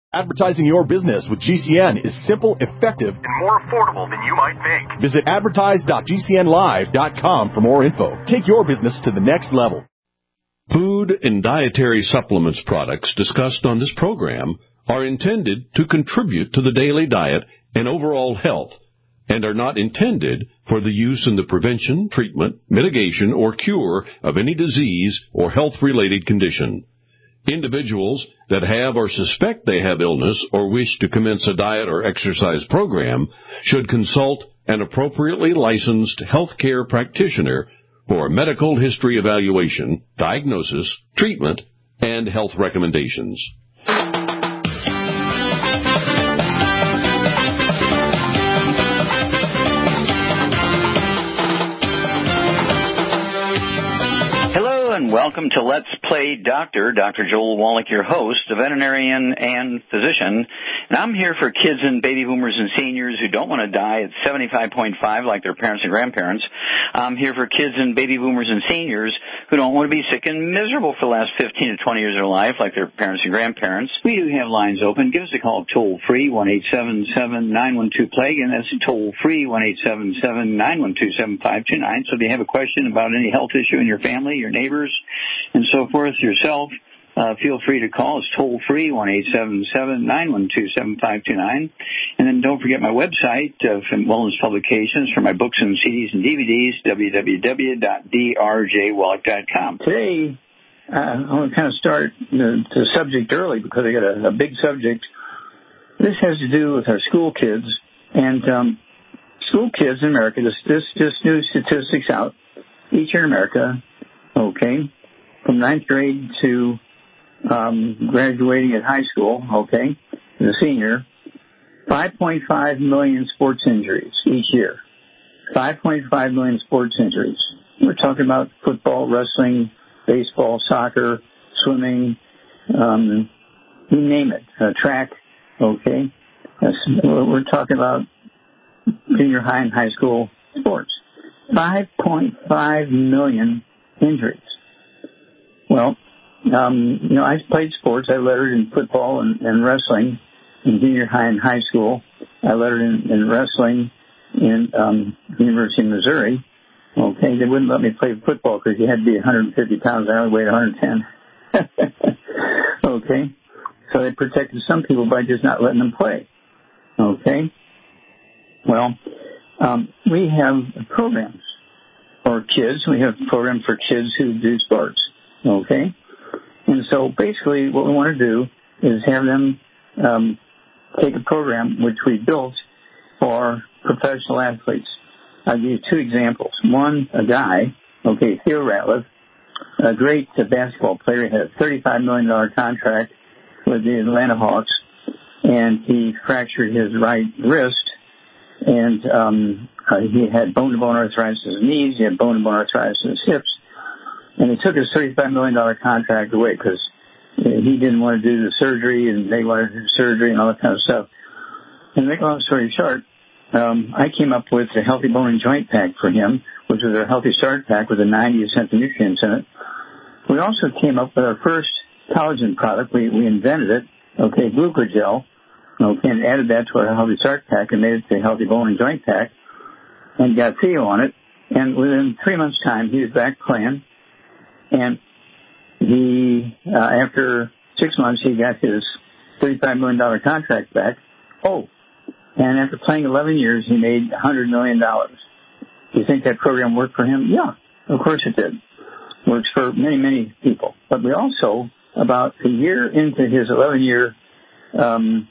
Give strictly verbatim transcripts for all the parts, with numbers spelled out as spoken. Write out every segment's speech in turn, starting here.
Advertising your business with G C N is simple, effective, and more affordable than you might think. Visit advertise dot g c n live dot com for more info. Take your business to the next level. Food and dietary supplements products discussed on this program are intended to contribute to the daily diet and overall health, and are not intended for the use in the prevention, treatment, mitigation, or cure of any disease or health-related condition. Individuals that have or suspect they have illness or wish to commence a diet or exercise program should consult an appropriately licensed healthcare practitioner for a medical history evaluation, diagnosis, treatment, and health recommendations. And welcome to Let's Play Doctor. Doctor Joel Wallach, your host, a veterinarian and physician. And I'm here for kids and baby boomers and seniors who don't want to die at seventy-five point five like their parents and grandparents. I'm here for kids and baby boomers and seniors who don't want to be sick and miserable for the last fifteen to twenty years of their life like their parents and grandparents. We do have lines open. Give us a call toll-free, one eight seven seven, nine one two, plague, and that's toll-free, one eight seven seven, nine one two, seven five two nine. So if you have a question about any health issue in your family, your neighbors, and so forth, yourself, uh, feel free to call. It's toll-free, one eight seven seven, nine one two, seven five two nine. And then don't forget my website uh, from Wellness Publications for my books and C Ds and D V Ds, w w w dot d r j wallach dot com. Today, uh, I want to kind of start the, the subject early because I got a, a big subject. This has to do with our school kids. And um, school kids in America, this, this just new statistics out, each year in America, okay, from ninth grade to um, graduating at high school, okay, as a senior, five point five million sports injuries each year. five point five million sports injuries. We're talking about football, wrestling, baseball, soccer, swimming, um, you name it, uh, track, okay. That's, we're talking about junior high and high school sports. five point five million injuries. Well, um, you know, I played sports. I lettered in football and, and wrestling in junior high and high school. I lettered in, in wrestling in um, University of Missouri. Okay, they wouldn't let me play football because you had to be one hundred fifty pounds. I only weighed one hundred ten. Okay, so they protected some people by just not letting them play. Okay, well, um, we have programs for kids. We have programs for kids who do sports. Okay, and so basically what we want to do is have them um, take a program which we built for professional athletes. I'll give you two examples. One, a guy, okay, Theo Ratliff, a great uh, basketball player. He had a thirty-five million dollars contract with the Atlanta Hawks, and he fractured his right wrist, and um, uh, he had bone-to-bone arthritis in his knees, he had bone-to-bone arthritis in his hips, and he took his thirty-five million dollars contract away because he didn't want to do the surgery, and they wanted to do surgery and all that kind of stuff. And to make a long story short, um, I came up with a Healthy Bone and Joint Pack for him, which was our Healthy Start Pack with the ninety essential nutrients in it. We also came up with our first collagen product. We, we invented it, okay, Glucogel, okay, and added that to our Healthy Start Pack and made it the Healthy Bone and Joint Pack and got Theo on it. And within three months' time, he was back playing. And he, uh, after six months, he got his thirty-five million dollars contract back. Oh, and after playing eleven years, he made one hundred million dollars. Do you think that program worked for him? Yeah, of course it did. Works for many, many people. But we also, about a year into his eleven-year um,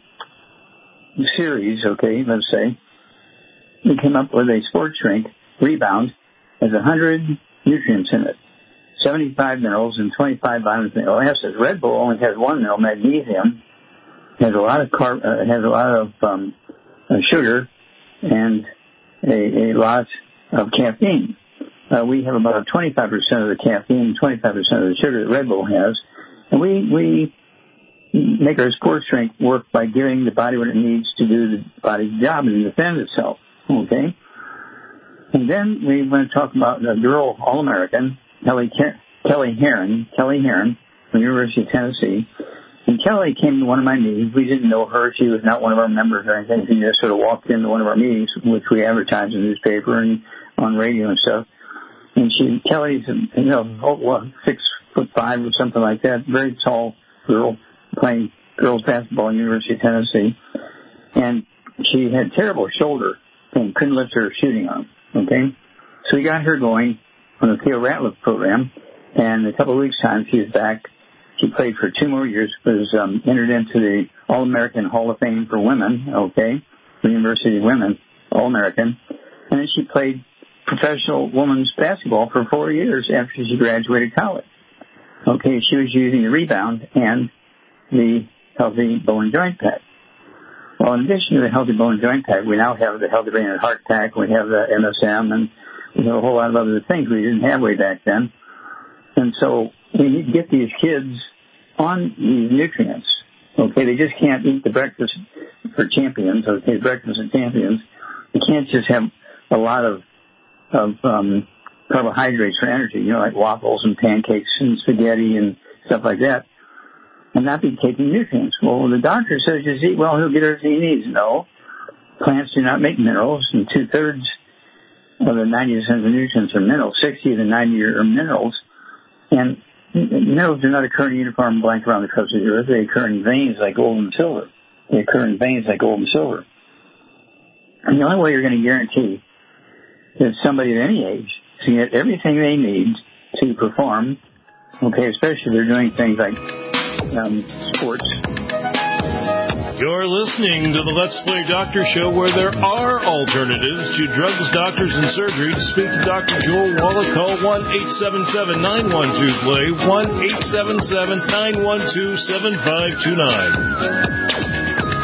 series, okay, let's say, we came up with a sports drink, Rebound, has one hundred nutrients in it, seventy-five minerals and twenty-five vitamins and amino acids. Red Bull only has one mineral, magnesium, has a lot of carb, uh, has a lot of um, uh, sugar, and a, a lot of caffeine. Uh, we have about twenty-five percent of the caffeine, twenty-five percent of the sugar that Red Bull has, and we we make our sports drink work by giving the body what it needs to do the body's job and defend itself. Okay, and then we want to talk about a girl All-American, Kelly Kelly Herron, Kelly Herron from the University of Tennessee, And Kelly came to one of my meetings. We didn't know her. She was not one of our members or anything. She just sort of walked into one of our meetings, which we advertised in the newspaper and on radio and stuff. And she, Kelly's, you know, oh, what, six foot five or something like that, very tall girl playing girls basketball at the University of Tennessee. And she had terrible shoulder pain, couldn't lift her shooting arm, okay? So we got her going on the Theo Ratliff program, and in a couple of weeks' time, she was back. She played for two more years, was um, entered into the All-American Hall of Fame for women, okay, the University of Women, All-American. And then she played professional women's basketball for four years after she graduated college. Okay, she was using the Rebound and the Healthy Bone Joint Pack. Well, in addition to the Healthy Bone Joint Pack, we now have the Healthy Brain and Heart Pack, we have the M S M, and we have a whole lot of other things we didn't have way back then. And so we need to get these kids on these nutrients. Okay, they just can't eat the breakfast for champions, okay, breakfast of champions. You can't just have a lot of of um, carbohydrates for energy, you know, like waffles and pancakes and spaghetti and stuff like that, and not be taking nutrients. Well, the doctor says just eat well, he'll get everything he needs. No, plants do not make minerals, and two-thirds of the ninety percent of the nutrients are minerals, sixty of the ninety are minerals, and minerals do not occur in a uniform blank around the crust of the earth. They occur in veins like gold and silver. They occur in veins like gold and silver. And the only way you're going to guarantee that somebody at any age to get everything they need to perform, okay, especially if they're doing things like um, sports. You're listening to the Let's Play Doctor Show, where there are alternatives to drugs, doctors, and surgery. To speak to Doctor Joel Wallach, call one eight seven seven, nine one two, play, one eight seven seven, nine one two, seven five two nine.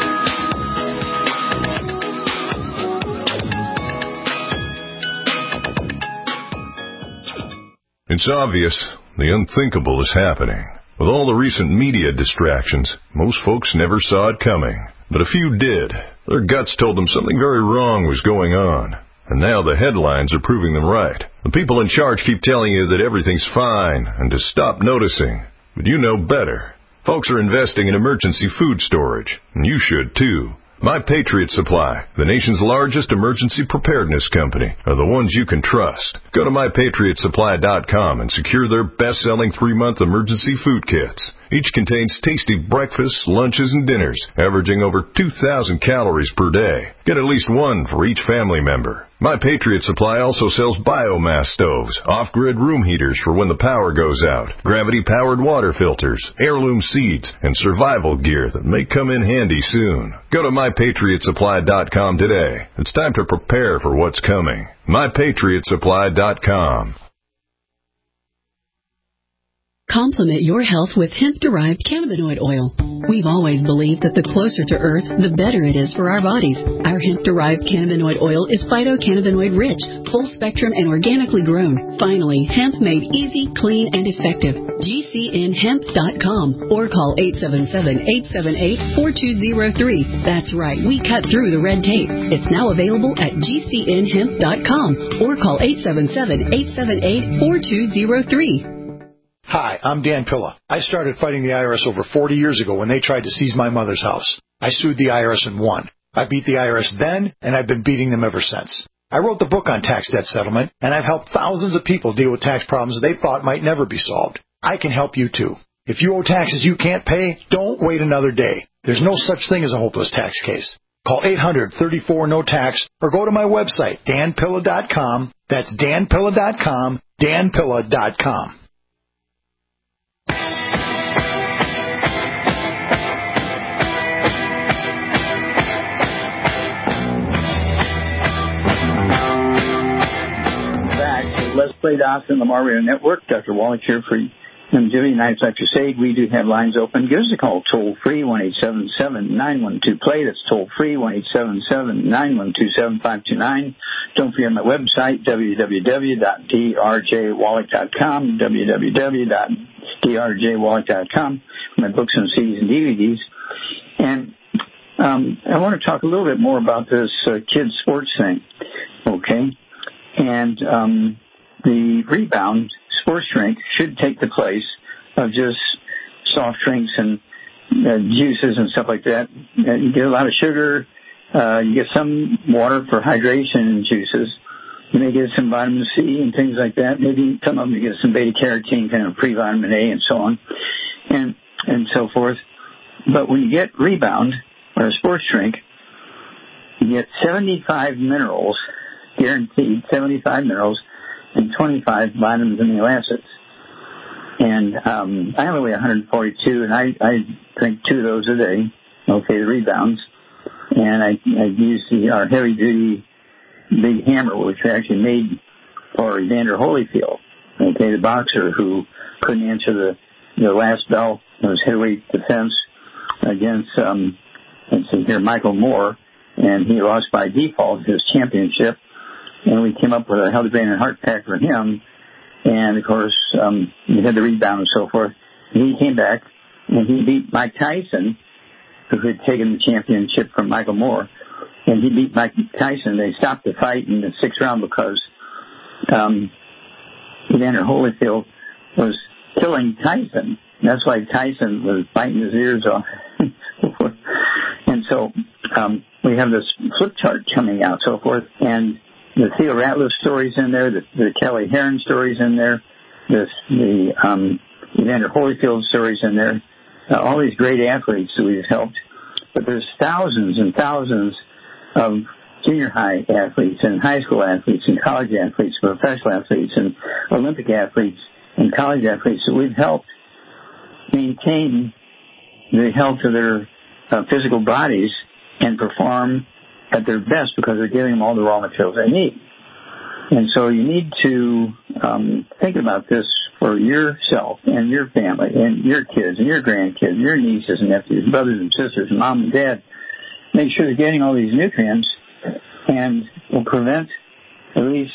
It's obvious the unthinkable is happening. With all the recent media distractions, most folks never saw it coming. But a few did. Their guts told them something very wrong was going on. And now the headlines are proving them right. The people in charge keep telling you that everything's fine and to stop noticing. But you know better. Folks are investing in emergency food storage, and you should too. My Patriot Supply, the nation's largest emergency preparedness company, are the ones you can trust. Go to my patriot supply dot com and secure their best-selling three-month emergency food kits. Each contains tasty breakfasts, lunches, and dinners, averaging over two thousand calories per day. Get at least one for each family member. My Patriot Supply also sells biomass stoves, off-grid room heaters for when the power goes out, gravity-powered water filters, heirloom seeds, and survival gear that may come in handy soon. Go to my patriot supply dot com today. It's time to prepare for what's coming. my patriot supply dot com. Complement your health with hemp-derived cannabinoid oil. We've always believed that the closer to Earth, the better it is for our bodies. Our hemp-derived cannabinoid oil is phytocannabinoid-rich, full-spectrum, and organically grown. Finally, hemp made easy, clean, and effective. G C N hemp dot com or call eight seven seven, eight seven eight, four two zero three. That's right, we cut through the red tape. It's now available at G C N hemp dot com or call eight seven seven, eight seven eight, four two zero three. Hi, I'm Dan Pilla. I started fighting the I R S over forty years ago when they tried to seize my mother's house. I sued the I R S and won. I beat the I R S then, and I've been beating them ever since. I wrote the book on tax debt settlement, and I've helped thousands of people deal with tax problems they thought might never be solved. I can help you, too. If you owe taxes you can't pay, don't wait another day. There's no such thing as a hopeless tax case. Call eight hundred, thirty-four, no tax or go to my website, dan pilla dot com. That's dan pilla dot com, dan pilla dot com. Let's Play Doctor on the Lamar Radio Network. Doctor Wallach here for M J United Side Crusade. We do have lines open. Give us a call toll free, one eight seven seven, nine one two, play. That's toll free, one eight seven seven, nine one two, seven five two nine. Don't forget my website, w w w dot d r j wallach dot com, w w w dot d r j wallach dot com, my books and C Ds and D V Ds. And um, I want to talk a little bit more about this uh, kids sports thing, okay? And um, the Rebound sports drink should take the place of just soft drinks and uh, juices and stuff like that. And you get a lot of sugar. Uh, you get some water for hydration and juices. You may get some vitamin C and things like that. Maybe some of them you get some beta carotene, kind of pre-vitamin A and so on, and and so forth. But when you get Rebound or a sports drink, you get seventy-five minerals, guaranteed seventy-five minerals, and twenty-five vitamins and amino acids. And um, I only weigh one hundred forty-two, and I, I drink two of those a day, okay, the Rebounds. And I, I use the, our heavy-duty Big Hammer, which we actually made for Evander Holyfield, okay, the boxer who couldn't answer the, the last bell in his heavyweight defense against, um, let's see here, Michael Moore, and he lost by default his championship. And we came up with a Healthy Brain and Heart Pack for him. And, of course, um, we had the Rebound and so forth. And he came back, and he beat Mike Tyson, who had taken the championship from Michael Moore. And he beat Mike Tyson. They stopped the fight in the sixth round because um, Evander Holyfield was killing Tyson. That's why Tyson was biting his ears off. And so um, we have this flip chart coming out, so forth. And the Theo Ratliff story's in there, the, the Kelly Herron story's in there, this, the um, Evander Holyfield story's in there, uh, all these great athletes that we've helped. But there's thousands and thousands of junior high athletes and high school athletes and college athletes, professional athletes and Olympic athletes and college athletes that we've helped maintain the health of their uh, physical bodies and perform at their best because they're giving them all the raw materials they need. And so you need to um, think about this for yourself and your family and your kids and your grandkids, your nieces and nephews, brothers and sisters, mom and dad. Make sure they're getting all these nutrients and will prevent, at least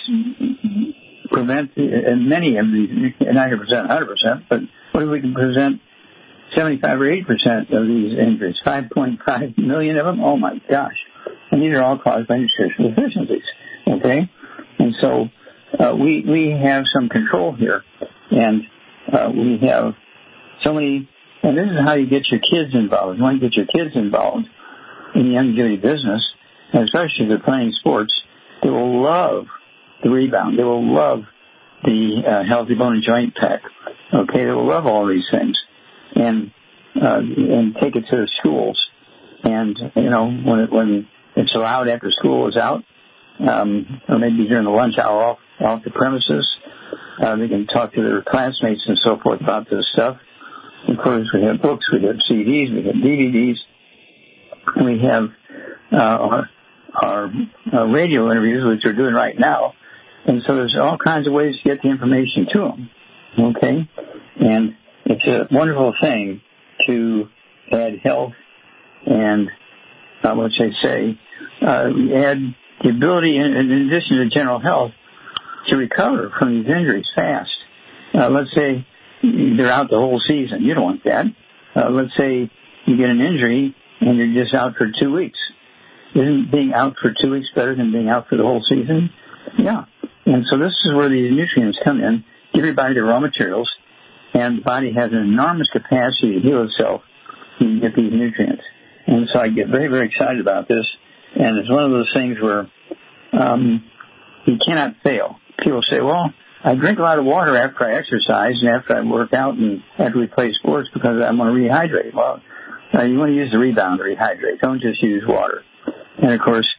prevent uh, many of these, not one hundred percent, one hundred percent, but what if we can prevent seventy-five or eighty percent of these injuries, five point five million of them? Oh, my gosh. And these are all caused by nutritional deficiencies, okay? And so uh, we we have some control here, and uh, we have so many, and this is how you get your kids involved. You want to get your kids involved in the longevity business, and especially if they're playing sports, they will love the Rebound. They will love the uh, Healthy Bone and Joint Pack, okay? They will love all these things, and uh, and take it to the schools. And, you know, when it, when it's allowed after school is out, um, or maybe during the lunch hour off, off the premises, uh, they can talk to their classmates and so forth about this stuff. Of course, we have books, we have C Ds, we have D V Ds, and we have uh, our, our uh, radio interviews, which we're doing right now. And so there's all kinds of ways to get the information to them, okay? And it's a wonderful thing to add health and, uh, what should I say, uh, add the ability, in, in addition to general health, to recover from these injuries fast. Uh, let's say they're out the whole season. You don't want that. Uh, let's say you get an injury and you're just out for two weeks. Isn't being out for two weeks better than being out for the whole season? Yeah. And so this is where these nutrients come in, give your body the raw materials, and the body has an enormous capacity to heal itself when you get these nutrients. And so I get very, very excited about this. And it's one of those things where um, you cannot fail. People say, well, I drink a lot of water after I exercise and after I work out and after we play sports because I want to rehydrate. Well, uh, you want to use the Rebound to rehydrate. Don't just use water. And, of course,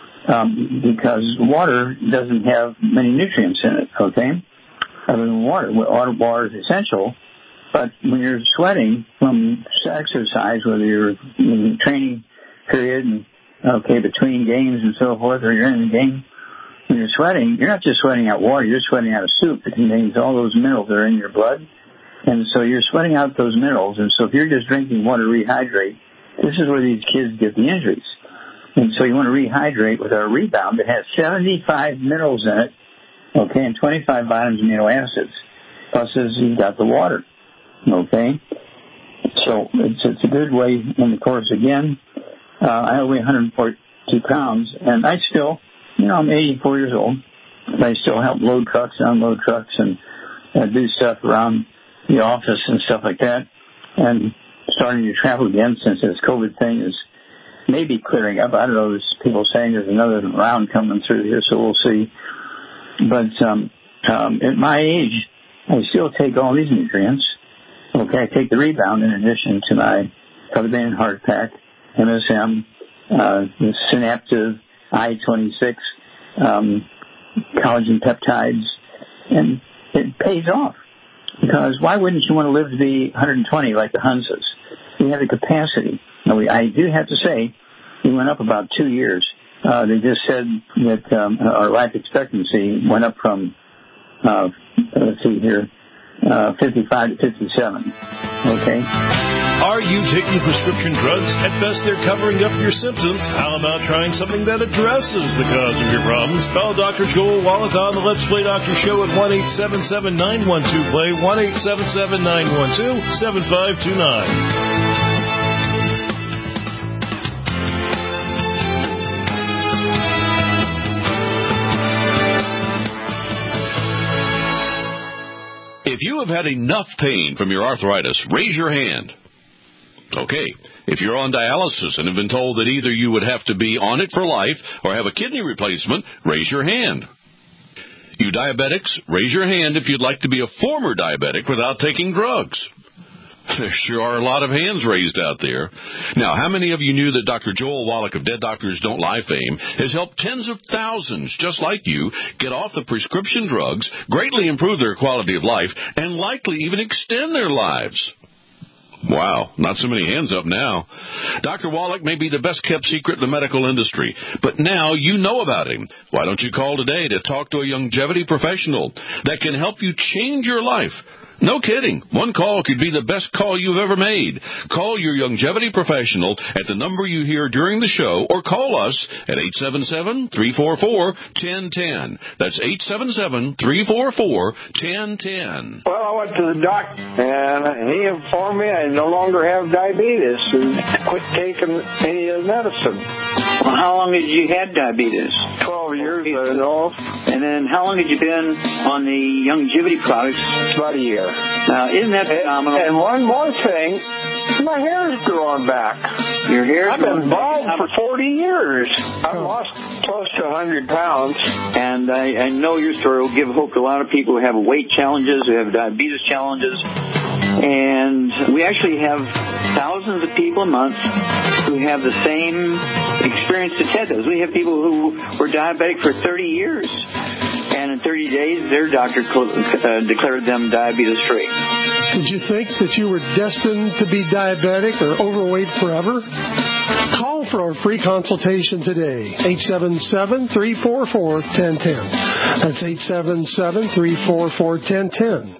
um, because water doesn't have many nutrients in it, okay, other than water. Water, water is essential. But when you're sweating from exercise, whether you're in training period and, okay, between games and so forth, or you're in the game, when you're sweating, you're not just sweating out water, you're sweating out a soup that contains all those minerals that are in your blood. And so you're sweating out those minerals. And so if you're just drinking water to rehydrate, this is where these kids get the injuries. And so you want to rehydrate with our Rebound that has seventy-five minerals in it, okay, and twenty-five vitamins and amino acids. Plus, you've got the water. Okay, so it's, it's a good way. And of course, again, uh, I weigh one hundred forty-two pounds, and I still, you know, I'm eighty-four years old, but I still help load trucks, unload trucks, and uh, do stuff around the office and stuff like that. And starting to travel again since this COVID thing is maybe clearing up. I don't know. There's people saying there's another round coming through here, so we'll see. But um, um, at my age, I still take all these nutrients. Okay, I take the Rebound in addition to my Covidane Heart Pack, M S M, uh, the Synaptive I twenty-six, um, collagen peptides, and it pays off. Because why wouldn't you want to live to be one hundred twenty like the Hunses? We have the capacity. Now, we, I do have to say, we went up about two years. Uh, they just said that um, our life expectancy went up from, uh, let's see here, uh, fifty-five to fifty-seven. Okay? Are you taking prescription drugs? At best, they're covering up your symptoms. How about trying something that addresses the cause of your problems? Call Doctor Joel Wallach on the Let's Play Doctor Show at one eight seven seven, nine one two, play, one eight seven seven, nine one two, seven five two nine. If you have had enough pain from your arthritis, raise your hand. Okay, if you're on dialysis and have been told that either you would have to be on it for life or have a kidney replacement, raise your hand. You diabetics, raise your hand if you'd like to be a former diabetic without taking drugs. There sure are a lot of hands raised out there. Now, how many of you knew that Doctor Joel Wallach of Dead Doctors Don't Lie fame has helped tens of thousands just like you get off the prescription drugs, greatly improve their quality of life, and likely even extend their lives? Wow, not so many hands up now. Doctor Wallach may be the best-kept secret in the medical industry, but now you know about him. Why don't you call today to talk to a longevity professional that can help you change your life? No kidding. One call could be the best call you've ever made. Call your longevity professional at the number you hear during the show, or call us at eight seven seven, three four four, one zero one zero. That's eight seven seven, three four four, one zero one zero. Well, I went to the doctor, and he informed me I no longer have diabetes and quit taking any of the medicine. Well, how long had you had diabetes? Twelve years, I know. And then how long had you been on the longevity products? About a year. Now, isn't that phenomenal? And one more thing, my hair is growing back. Your hair? I've been bald for forty years. I've lost close to one hundred pounds. And I, I know your story will give hope to a lot of people who have weight challenges, who have diabetes challenges. And we actually have thousands of people a month who have the same experience that Ted does. We have people who were diabetic for thirty years. And in thirty days, their doctor uh, declared them diabetes-free. Did you think that you were destined to be diabetic or overweight forever? Call for a free consultation today. eight seven seven, three four four, one zero one zero. That's eight seven seven, three four four, one zero one zero.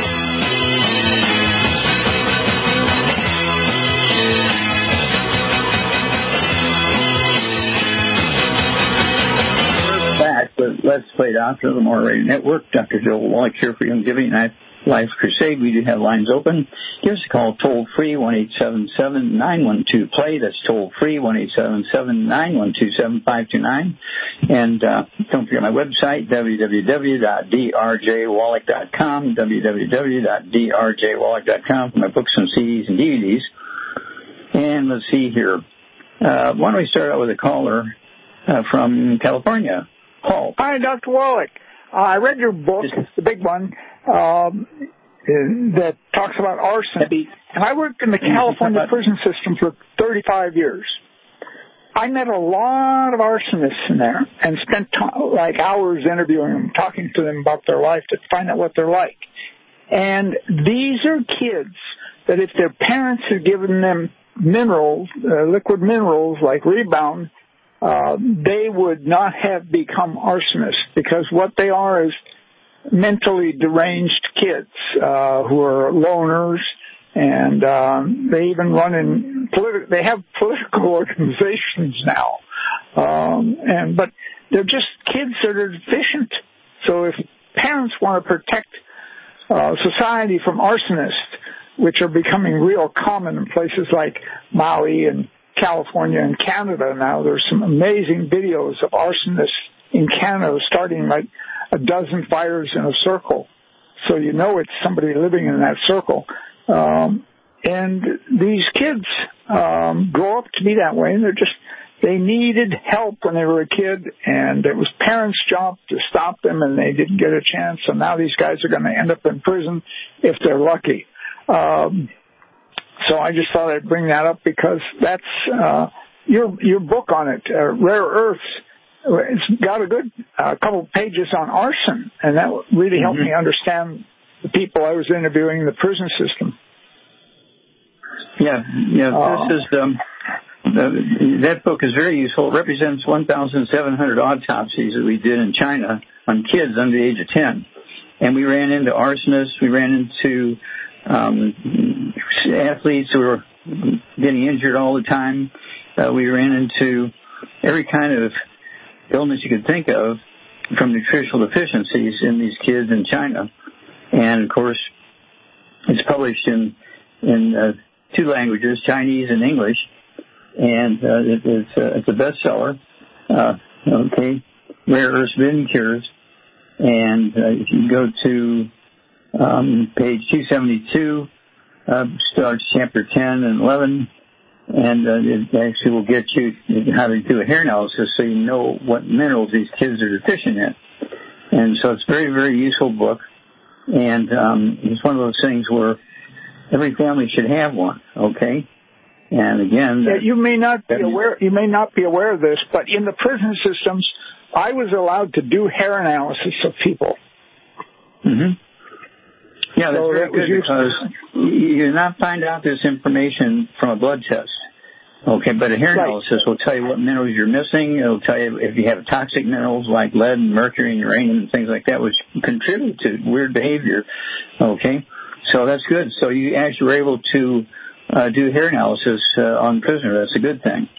Let's Play Doctor, the More Radio Network. Doctor Joel Wallach here for Longevity Life Crusade. We do have lines open. Give us a call toll free, one eight seven seven, nine one two, play. That's toll free, one eight seven seven, nine one two, seven five two nine. And uh, don't forget my website, w w w dot d r j wallach dot com, w w w dot d r j wallach dot com for my books and C Ds and D V Ds. And let's see here. Uh, why don't we start out with a caller uh, from California? Paul. Hi, Doctor Wallach. Uh, I read your book, the big one, um, that talks about arson. And I worked in the California prison system for thirty-five years. I met a lot of arsonists in there and spent t- like hours interviewing them, talking to them about their life to find out what they're like. And these are kids that if their parents had given them minerals, uh, liquid minerals like Rebound, Uh, they would not have become arsonists, because what they are is mentally deranged kids uh, who are loners, and um, they even run in politi- they have political organizations now, um, and but they're just kids that are deficient. So if parents want to protect uh, society from arsonists, which are becoming real common in places like Maui and California and Canada now. There's some amazing videos of arsonists in Canada starting like a dozen fires in a circle. So you know it's somebody living in that circle. Um, And these kids um, grow up to be that way, and they're just, they needed help when they were a kid, and it was parents' job to stop them, and they didn't get a chance. So now these guys are going to end up in prison if they're lucky. Um, so I just thought I'd bring that up because that's uh, your your book on it, uh, Rare Earths. It's got a good uh, couple pages on arson, and that really helped mm-hmm. me understand the people I was interviewing in the prison system. Yeah, yeah. Uh, this is um, the, that book is very useful. It represents one thousand seven hundred autopsies that we did in China on kids under the age of ten, and we ran into arsonists. We ran into um, athletes who were getting injured all the time. Uh, we ran into every kind of illness you could think of from nutritional deficiencies in these kids in China. And, of course, it's published in in uh, two languages, Chinese and English, and uh, it, it's, uh, it's a bestseller. Uh, okay, Rare Earths Forbidden Cures. And uh, if you go to um, page two seventy-two, uh, starts chapter ten and eleven, and uh, it actually will get you how to do a hair analysis so you know what minerals these kids are deficient in. And so it's a very, very useful book. And um, it's one of those things where every family should have one, okay? And again, yeah, you may not be aware. You may not be aware of this, but in the prison systems, I was allowed to do hair analysis of people. Mm-hmm. Yeah, that's so very that good because you do not find out this information from a blood test. Okay, but a hair right. analysis will tell you what minerals you're missing. It'll tell you if you have toxic minerals like lead and mercury and uranium and things like that, which contribute to weird behavior. Okay, so that's good. So you actually were able to uh, do hair analysis uh, on prisoner. That's a good thing.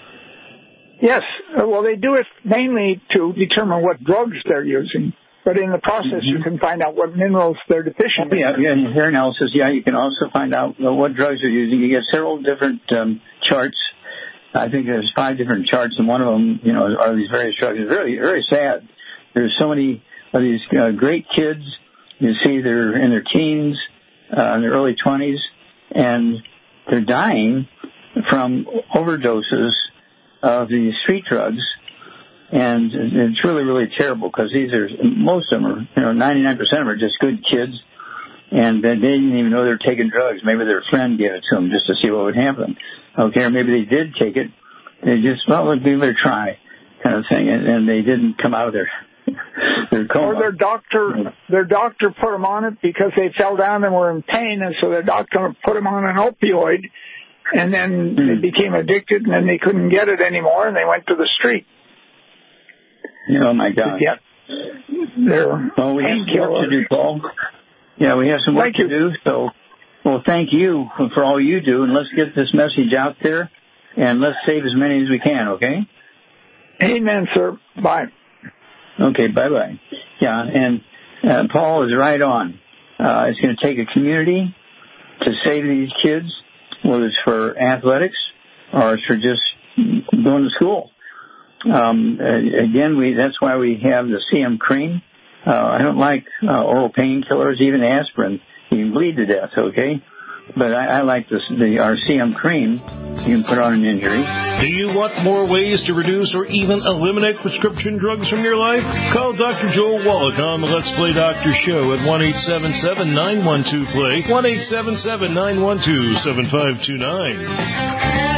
Yes. Well, they do it mainly to determine what drugs they're using. But in the process, mm-hmm. you can find out what minerals they're deficient in. Yeah, yeah, in hair analysis, yeah, you can also find out uh, what drugs they're using. You get several different um, charts. I think there's five different charts, and one of them, you know, are these various drugs. It's really, very sad. There's so many of these uh, great kids. You see they're in their teens, uh, in their early twenties, and they're dying from overdoses of these street drugs. And it's really, really terrible because these are, most of them are, you know, ninety-nine percent of them are just good kids. And they didn't even know they were taking drugs. Maybe their friend gave it to them just to see what would happen. Okay, or maybe they did take it. They just, well, let's give it a try kind of thing. And, and they didn't come out of their, their coma. Or their doctor, their doctor put them on it because they fell down and were in pain. And so their doctor put them on an opioid. And then mm. they became addicted and then they couldn't get it anymore and they went to the street. Oh, my God. Yeah. They're well, we have some work to do, Paul. Yeah, we have some work thank to you. do. So, well, thank you for all you do, and let's get this message out there, and let's save as many as we can, okay? Amen, sir. Bye. Okay, bye-bye. Yeah, and uh, Paul is right on. Uh, it's going to take a community to save these kids, whether it's for athletics or it's for just going to school. Um, uh, again, we, that's why we have the C M cream. Uh, I don't like uh, oral painkillers, even aspirin. You can bleed to death, okay? But I, I like this, the our C M cream. You can put on an injury. Do you want more ways to reduce or even eliminate prescription drugs from your life? Call Doctor Joel Wallach on the Let's Play Doctor show at one eight seven seven, nine one two, play, one eight seven seven, nine one two, seven five two nine.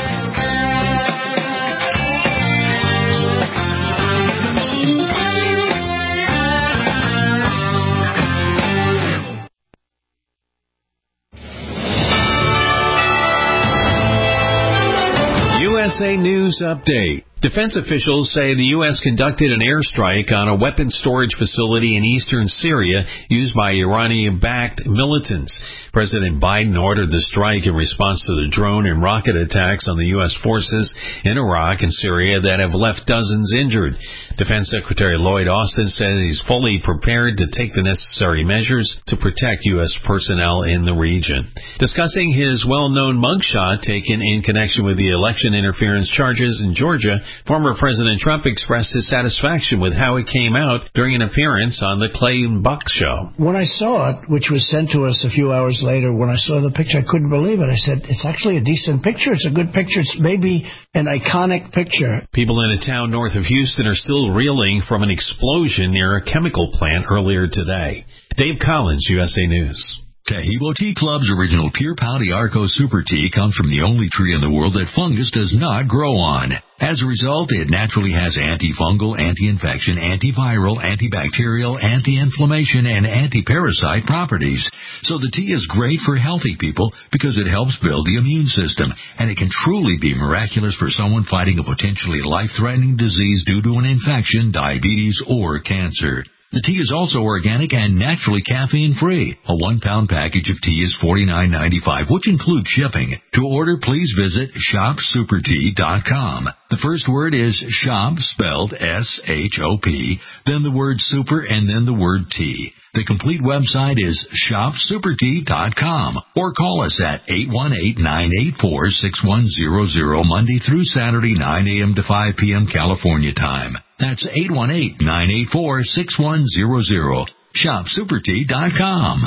U S A News Update. Defense officials say the U S conducted an airstrike on a weapons storage facility in eastern Syria used by Iranian-backed militants. President Biden ordered the strike in response to the drone and rocket attacks on the U S forces in Iraq and Syria that have left dozens injured. Defense Secretary Lloyd Austin says he's fully prepared to take the necessary measures to protect U S personnel in the region. Discussing his well-known mugshot taken in connection with the election interference charges in Georgia, former President Trump expressed his satisfaction with how it came out during an appearance on the Clay and Buck Show. When I saw it, which was sent to us a few hours years later, when I saw the picture, I couldn't believe it. I said, it's actually a decent picture. It's a good picture. It's maybe an iconic picture. People in a town north of Houston are still reeling from an explosion near a chemical plant earlier today. Dave Collins, U S A News. Tahibo Tea Club's original Pure Pau D'Arco Super Tea comes from the only tree in the world that fungus does not grow on. As a result, it naturally has antifungal, anti-infection, antiviral, antibacterial, anti-inflammation, and anti-parasite properties. So the tea is great for healthy people because it helps build the immune system, and it can truly be miraculous for someone fighting a potentially life-threatening disease due to an infection, diabetes, or cancer. The tea is also organic and naturally caffeine-free. A one-pound package of tea is forty-nine ninety-five, which includes shipping. To order, please visit shop super tea dot com. The first word is shop, spelled S H O P, then the word super, and then the word tea. The complete website is shop super tea dot com, or call us at eight one eight, nine eight four, six one zero zero Monday through Saturday, nine a.m. to five p.m. California time. That's eight one eight, nine eight four, six one zero zero. shop super tea dot com.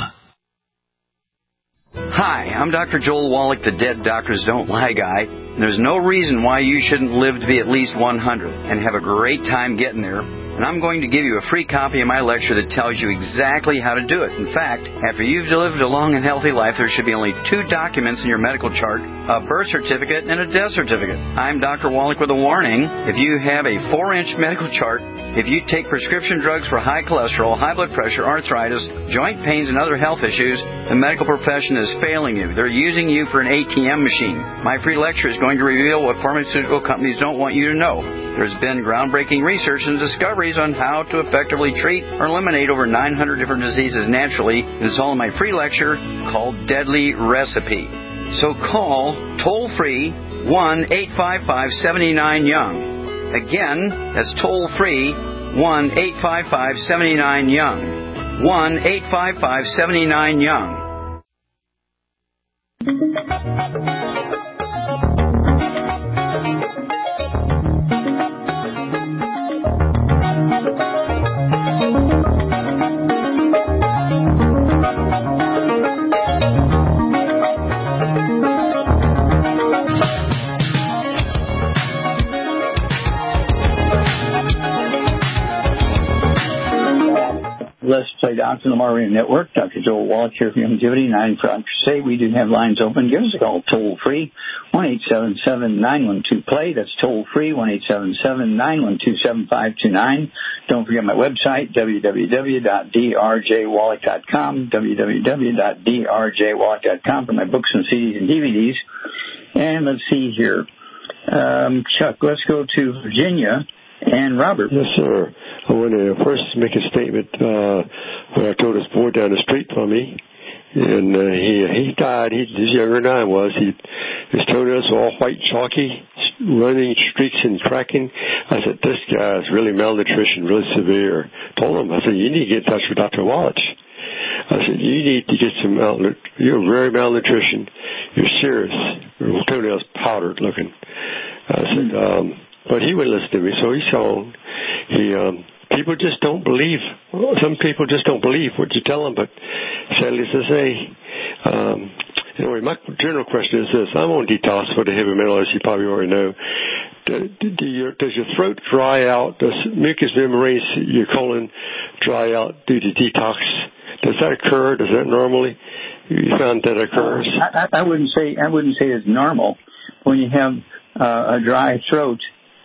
Hi, I'm Doctor Joel Wallach, the Dead Doctors Don't Lie guy. There's no reason why you shouldn't live to be at least one hundred and have a great time getting there. And I'm going to give you a free copy of my lecture that tells you exactly how to do it. In fact, after you've lived a long and healthy life, there should be only two documents in your medical chart, a birth certificate and a death certificate. I'm Doctor Wallach with a warning. If you have a four-inch medical chart, if you take prescription drugs for high cholesterol, high blood pressure, arthritis, joint pains, and other health issues, the medical profession is failing you. They're using you for an A T M machine. My free lecture is going to reveal what pharmaceutical companies don't want you to know. There's been groundbreaking research and discoveries on how to effectively treat or eliminate over nine hundred different diseases naturally. It's all in my free lecture called Deadly Recipe. So call toll-free one eight five five, seven nine Young. Again, that's toll-free one eight five five, seven nine Young. one eight five five, seven nine Young. Let's Play Doctor on the Mar Radio Network. Doctor Joel Wallach here for Longevity, nine for Say. We do have lines open. Give us a call toll free, one eight seven seven, nine one two, play. That's toll free, one eight seven seven, nine one two, seven five two nine. Don't forget my website, w w w dot d r j wallach dot com, w w w dot d r j wallach dot com for my books and C Ds and D V Ds. And let's see here. Um, Chuck, let's go to Virginia. And Robert. Yes, sir. I want to first make a statement. Uh, when I told this boy down the street from me, and uh, he he died. He, he's younger than I was. He his toenails were all white, chalky, running streaks and cracking. I said, this guy's really malnutrition, really severe. Told him, I said, you need to get in touch with Doctor Wallach. I said, you need to get some malnutrition. You're very malnutrition. You're serious. Your toenails powdered looking. I said, um, but he would listen to me, so he's on. He, um, people just don't believe. Some people just don't believe what you tell them, but sadly to say, um, anyway, my general question is this. I'm on detox for the heavy metal, as you probably already know. Do, do your, does your throat dry out? Does mucous membranes, your colon, dry out due to detox? Does that occur? Does that normally? You found that occurs? Uh, I, I wouldn't say I wouldn't say it's normal. When you have uh, a dry throat,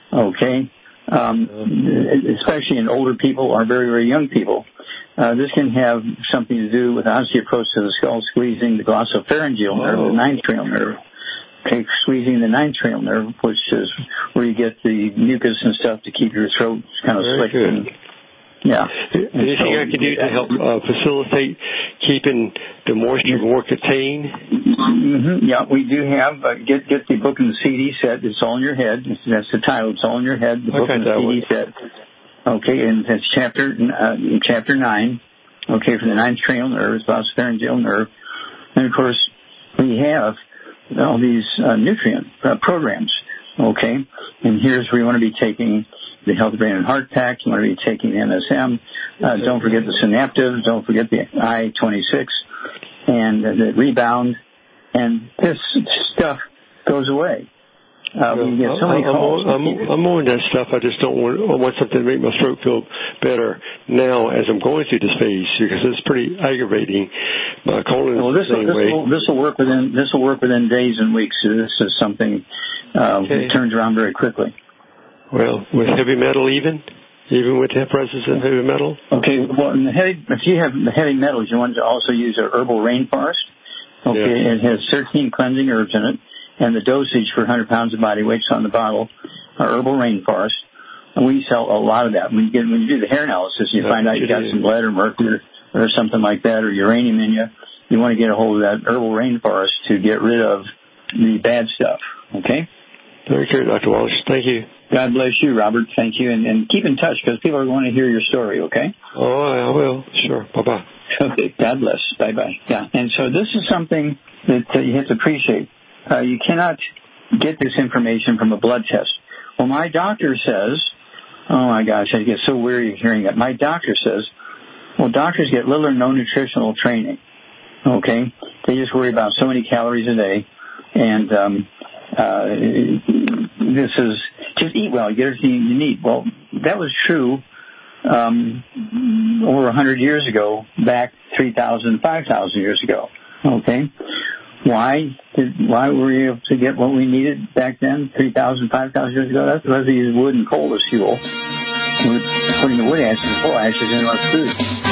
okay, um, especially in older people or very, very young people, uh, this can have something to do with osteoporosis of the skull, squeezing the glossopharyngeal nerve, the ninth cranial nerve. Okay, squeezing the ninth cranial nerve, which is where you get the mucus and stuff to keep your throat kind of slick. And, yeah. Anything so, I can do to help uh, facilitate keeping the moisture more contained? Mm-hmm. Yeah, we do have. Uh, get get the book and the C D set. It's all in your head. That's the title. It's all in your head. The book okay, and the C D set. Okay, and it's chapter uh, chapter nine. Okay, for the ninth cranial nerve, glossopharyngeal nerve, and of course we have all these uh, nutrient uh, programs. Okay, and here's where you want to be taking the Healthy Brain and Heart Pack. You want to be taking the M S M. Uh, don't forget the Synaptives. Don't forget the I twenty-six. and they rebound, and this stuff goes away. Uh, we get so many calls. I'm, I'm, I'm on that stuff. I just don't want, I want something to make my throat feel better now as I'm going through this phase, because it's pretty aggravating. My colon well, is this the same will, way. This will work within this will work within days and weeks. So this is something uh, okay. that turns around very quickly. Well, with heavy metal, even even with the presence of heavy metal. Okay. Well, in the heavy, if you have the heavy metals, you want to also use a herbal rainforest. Okay, yeah. It has thirteen cleansing herbs in it. And the dosage for one hundred pounds of body weight on the bottle are herbal rainforest. And we sell a lot of that. When you get when you do the hair analysis, you That's find out you got some lead or mercury or something like that, or uranium in you. You want to get a hold of that herbal rainforest to get rid of the bad stuff. Okay? Very good, Doctor Wallace. Thank you. God bless you, Robert. Thank you. And, and keep in touch, because people are going to hear your story, okay? Oh, I will. Sure. Bye-bye. Okay. God bless. Bye-bye. Yeah. And so this is something that uh, you have to appreciate. Uh, you cannot get this information from a blood test. Well, my doctor says, oh, my gosh, I get so weary of hearing that. My doctor says, well, doctors get little or no nutritional training, okay? They just worry about so many calories a day, and um, uh, this is, just eat well, get everything you need. Well, that was true um, over one hundred years ago, back three thousand, five thousand years ago, okay? Why did, why were we able to get what we needed back then, three thousand, five thousand years ago? That's because we used wood and coal as fuel. We're putting the wood ashes and coal ashes in our food.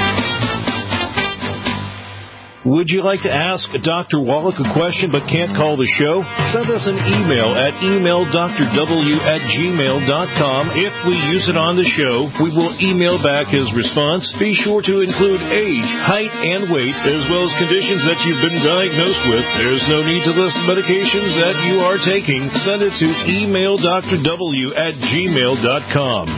Would you like to ask Doctor Wallach a question but can't call the show? Send us an email at email d r w at gmail dot com. If we use it on the show, we will email back his response. Be sure to include age, height, and weight, as well as conditions that you've been diagnosed with. There's no need to list medications that you are taking. Send it to email d r w at gmail dot com.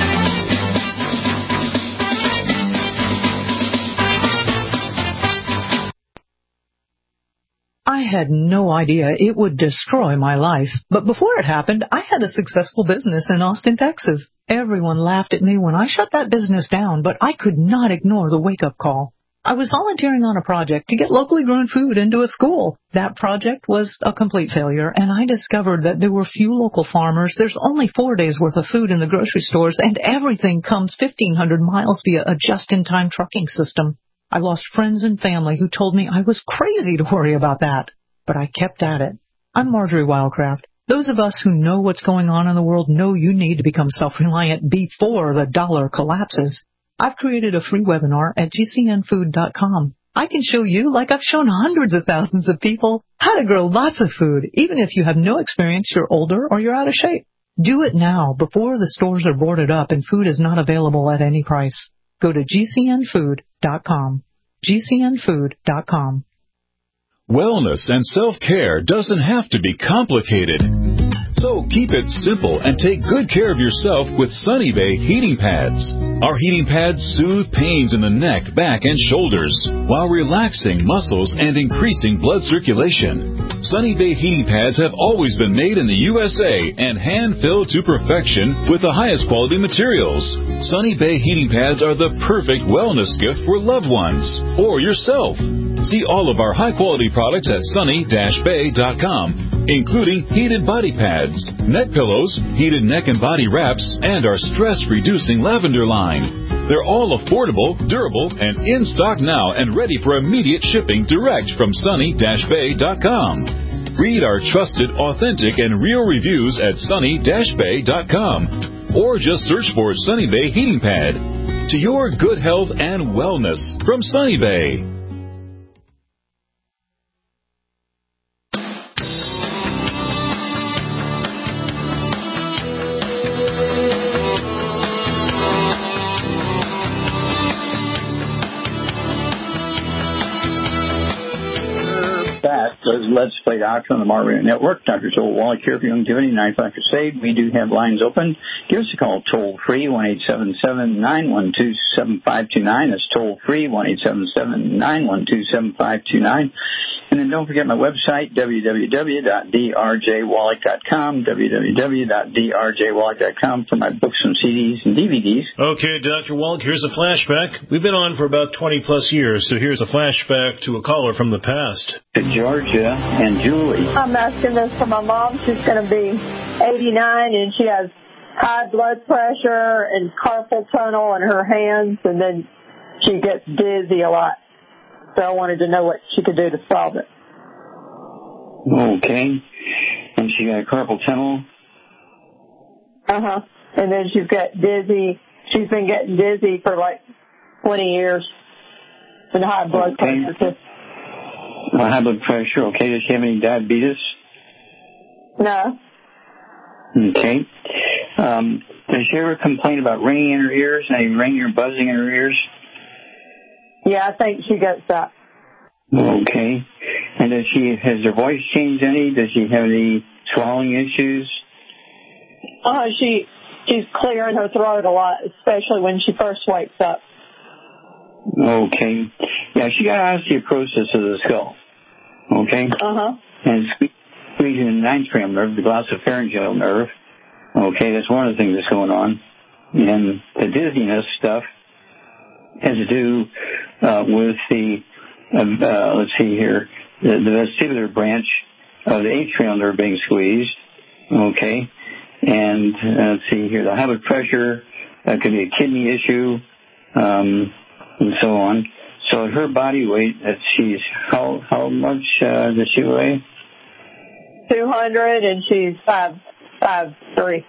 I had no idea it would destroy my life. But before it happened, I had a successful business in Austin, Texas. Everyone laughed at me when I shut that business down, but I could not ignore the wake-up call. I was volunteering on a project to get locally grown food into a school. That project was a complete failure, and I discovered that there were few local farmers. There's only four days' worth of food in the grocery stores, and everything comes fifteen hundred miles via a just-in-time trucking system. I lost friends and family who told me I was crazy to worry about that. But I kept at it. I'm Marjorie Wildcraft. Those of us who know what's going on in the world know you need to become self-reliant before the dollar collapses. I've created a free webinar at g c n food dot com. I can show you, like I've shown hundreds of thousands of people, how to grow lots of food, even if you have no experience, you're older, or you're out of shape. Do it now, before the stores are boarded up and food is not available at any price. Go to g c n food dot com. g c n food dot com. Wellness and self-care doesn't have to be complicated. So keep it simple and take good care of yourself with Sunny Bay heating pads. Our heating pads soothe pains in the neck, back, and shoulders while relaxing muscles and increasing blood circulation. Sunny Bay heating pads have always been made in the U S A and hand-filled to perfection with the highest quality materials. Sunny Bay heating pads are the perfect wellness gift for loved ones or yourself. See all of our high-quality products at sunny dash bay dot com, including heated body pads, neck pillows, heated neck and body wraps, and our stress-reducing lavender line. They're all affordable, durable, and in stock now and ready for immediate shipping direct from sunny dash bay dot com. Read our trusted, authentic, and real reviews at sunny dash bay dot com, or just search for Sunny Bay Heating Pad. To your good health and wellness from Sunny Bay. Let's Play Doctor on the Mar Radio Network. Doctor Joel Wallach here for Longevity, nine five Crusade. We do have lines open. Give us a call toll free, one eight seven seven, nine one two, seven five two nine. That's toll free, one eight seven seven, nine one two, seven five two nine. And then don't forget my website, w w w dot d r j wallach dot com, w w w dot d r j wallach dot com for my books and C Ds and D V Ds. Okay, Doctor Wallach, here's a flashback. We've been on for about twenty plus years, so here's a flashback to a caller from the past. To Georgia and Julie. I'm asking this for my mom. She's going to be eighty-nine, and she has high blood pressure and carpal tunnel in her hands, and then she gets dizzy a lot. So I wanted to know what she could do to solve it. Okay. And she got a carpal tunnel? Uh-huh. And then she's got dizzy. She's been getting dizzy for like twenty years. And high blood okay. pressure, too. Well, high blood pressure. Okay. Does she have any diabetes? No. Okay. Um, does she ever complain about ringing in her ears? Any ringing or buzzing in her ears? Yeah, I think she gets that. Okay. And does she, has her voice changed any? Does she have any swallowing issues? Uh, she, she's clearing her throat a lot, especially when she first wakes up. Okay. Yeah, she got osteoporosis of the skull. Okay? Uh-huh. And squeezing the ninth cranial nerve, the glossopharyngeal nerve. Okay, that's one of the things that's going on. And the dizziness stuff has to do uh, with the, uh, uh, let's see here, the, the vestibular branch of the eighth cranial nerve being squeezed. Okay. And uh, let's see here, the high blood pressure uh, could be a kidney issue, um, and so on. So her body weight, that she's, how how much uh, does she weigh? two hundred, and she's five, five, three.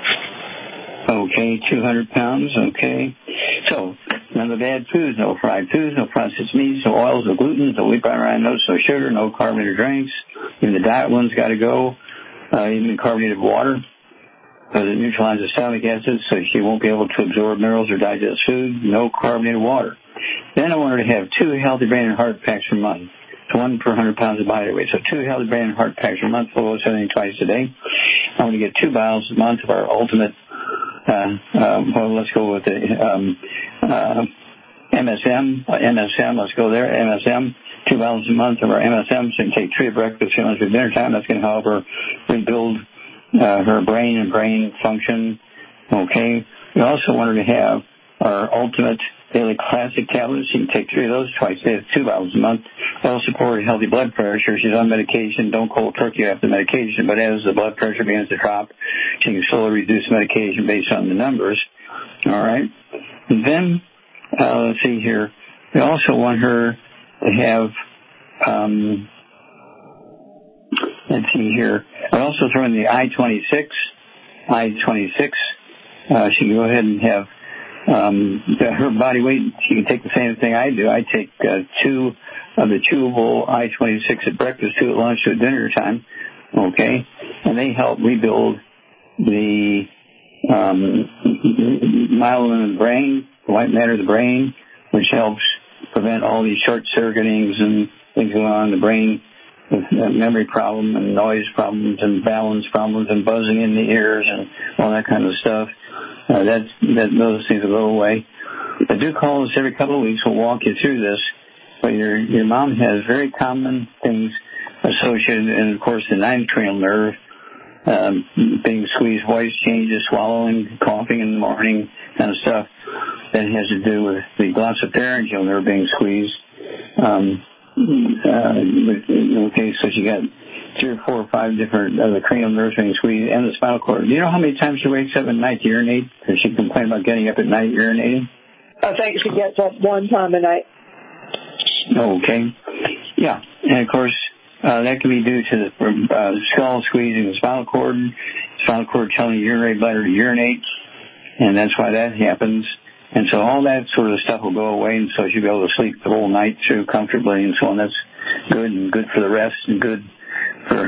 Okay, two hundred pounds, okay. So, none of the bad foods, no fried foods, no processed meats, no oils, no gluten, no wheat, brown, no no sugar, no carbonated drinks. Even the diet ones got to go. Uh, even carbonated water, because it neutralizes stomach acid, so she won't be able to absorb minerals or digest food. No carbonated water. Then I want her to have two healthy brain and heart packs per month. It's one per one hundred pounds of body weight. So two healthy brain and heart packs per month, full of seventy twice a day. I want to get two vials a month of our ultimate, uh, uh, well, let's go with the um, uh, M S M. Uh, M S M, let's go there, M S M. Two vials a month of our M S M, so you can take three at breakfast, two lunch, at dinner time. That's going to help her rebuild uh, her brain and brain function. Okay. We also want her to have our ultimate daily classic tablets. You can take three of those twice a day, two vials a month. That'll support her healthy blood pressure. She's on medication. Don't cold turkey after medication, but as the blood pressure begins to drop, she can slowly reduce medication based on the numbers. All right. And then, uh, let's see here. We also want her to have, um, let's see here. I also throw in the I twenty-six. I twenty-six. Uh, she can go ahead and have um, the, her body weight. She can take the same thing I do. I take uh, two of the chewable I twenty-six at breakfast, two at lunch, two at dinner time. Okay, and they help rebuild the um, myelin in the brain, the white matter of the brain, which helps prevent all these short-circuitings and things going on in the brain with uh, memory problem and noise problems and balance problems and buzzing in the ears and all that kind of stuff. Uh, that's, that, those things will go away. But do call us every couple of weeks. We'll walk you through this. But your your mom has very common things associated, and of course the ninth cranial nerve um, being squeezed, voice changes, swallowing, coughing in the morning, kind of stuff. That has to do with the glossopharyngeal nerve being squeezed. Um, uh, okay, so she got three or four or five different of the cranial nerves being squeezed and the spinal cord. Do you know how many times she wakes up at night to urinate? Does she complain about getting up at night urinating? I think she gets up one time a night. Okay. Yeah, and of course, uh, that can be due to the uh, skull squeezing the spinal cord, spinal cord telling the urinary bladder to urinate, and that's why that happens. And so all that sort of stuff will go away, and so she'll be able to sleep the whole night through comfortably and so on. That's good, and good for the rest, and good for...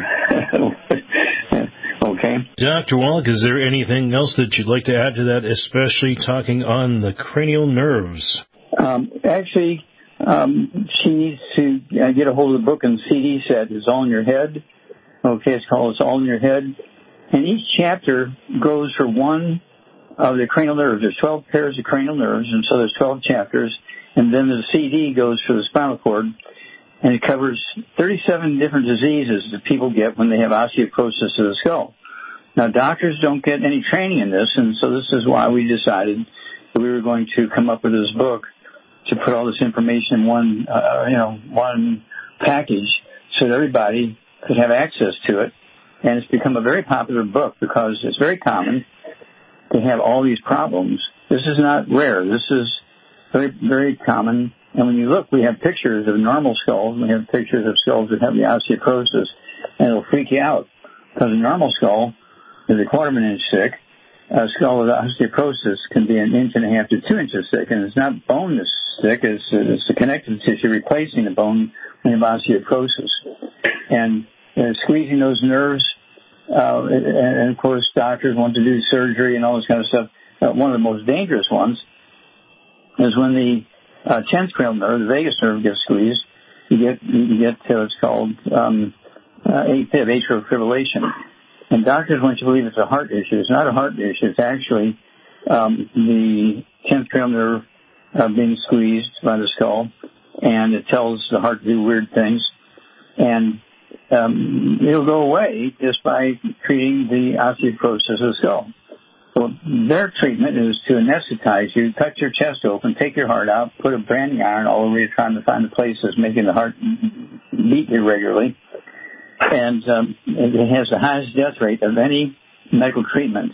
Okay. Doctor Wallach, is there anything else that you'd like to add to that, especially talking on the cranial nerves? Um, actually, um, she needs to uh, get a hold of the book and C D set. It's All in Your Head. Okay, it's called It's All in Your Head. And each chapter goes for one of the cranial nerves. There's twelve pairs of cranial nerves, and so there's twelve chapters. And then the C D goes for the spinal cord. and it covers thirty-seven different diseases that people get when they have osteoporosis of the skull. Now, doctors don't get any training in this, and so this is why we decided that we were going to come up with this book to put all this information in one, uh, you know, one package so that everybody could have access to it. And it's become a very popular book because it's very common to have all these problems. This is not rare. This is very, very common. And when you look, we have pictures of normal skulls, and we have pictures of skulls that have the osteoporosis, and it'll freak you out because a normal skull is a quarter of an inch thick. A skull with osteoporosis can be an inch and a half to two inches thick, and it's not bone that's thick, it's, it's the connective tissue replacing the bone when you have osteoporosis. And uh, squeezing those nerves, uh, and, and of course doctors want to do surgery and all this kind of stuff. Uh, one of the most dangerous ones is when the uh, tenth cranial nerve, the vagus nerve, gets squeezed. You get you get to what's called um, uh, AFib, atrial fibrillation. And doctors want you to believe it's a heart issue. It's not a heart issue. It's actually um, the tenth cranial nerve uh, being squeezed by the skull, and it tells the heart to do weird things. And um, it'll go away just by treating the osteoporosis of the skull. Well, their treatment is to anesthetize you, cut your chest open, take your heart out, put a branding iron all over you, trying to find the places making the heart beat irregularly. And um, it has the highest death rate of any medical treatment.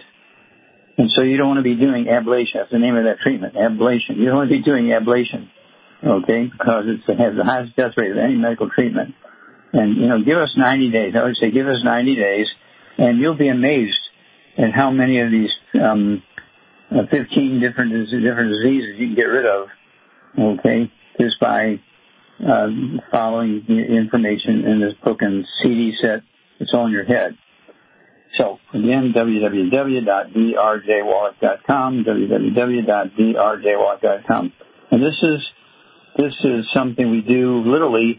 And so you don't want to be doing ablation. That's the name of that treatment, ablation. You don't want to be doing ablation, okay, because it's, it has the highest death rate of any medical treatment. And, you know, give us ninety days. I would say give us ninety days, and you'll be amazed at how many of these um, uh, fifteen different different diseases you can get rid of, okay, just by uh, following the information in this book and C D set. It's all in your head. So, again, w w w dot d r j wallach dot com, w w w dot d r j wallach dot com. And this is, this is something we do literally,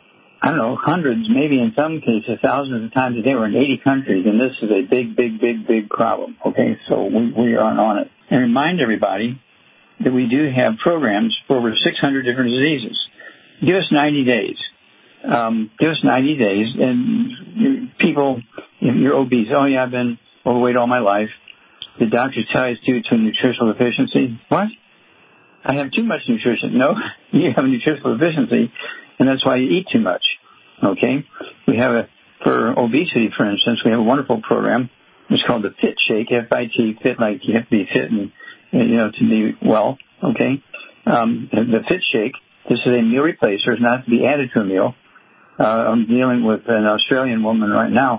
I don't know, hundreds, maybe in some cases, thousands of times a day. We're in eighty countries, and this is a big, big, big, big problem. Okay, so we, we are on it. And remind everybody that we do have programs for over six hundred different diseases. Give us ninety days. Um, give us ninety days, and people, if you're obese, oh yeah, I've been overweight all my life. The doctor tells you to a nutritional deficiency. What? I have too much nutrition. No, you have a nutritional deficiency, and that's why you eat too much. Okay? We have a, for obesity, for instance, we have a wonderful program. It's called the Fit Shake, F I T, fit like you have to be fit and, you know, to be well. Okay? Um, the Fit Shake, this is a meal replacer. It's not to be added to a meal. Uh, I'm dealing with an Australian woman right now,